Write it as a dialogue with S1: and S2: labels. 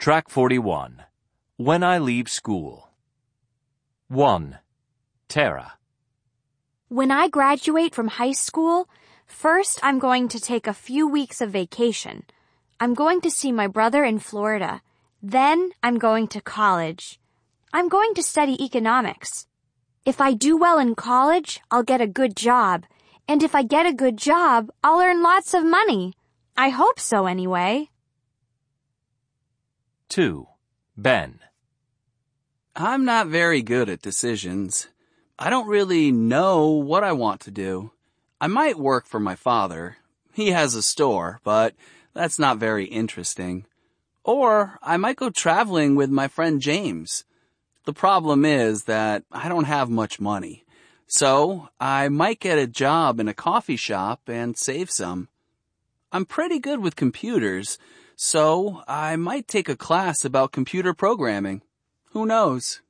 S1: Track 41. When I leave school. 1. Tara.
S2: When I graduate from high school, first I'm going to take a few weeks of vacation. I'm going to see my brother in Florida. Then I'm going to college. I'm going to study economics. If I do well in college, I'll get a good job. And if I get a good job, I'll earn lots of money. I hope so anyway.
S1: 2. Ben.
S3: I'm not very good at decisions. I don't really know what I want to do. I might work for my father. He has a store, but that's not very interesting. Or I might go traveling with my friend James. The problem is that I don't have much money. So I might get a job in a coffee shop and save some. I'm pretty good with computers, so I might take a class about computer programming. Who knows?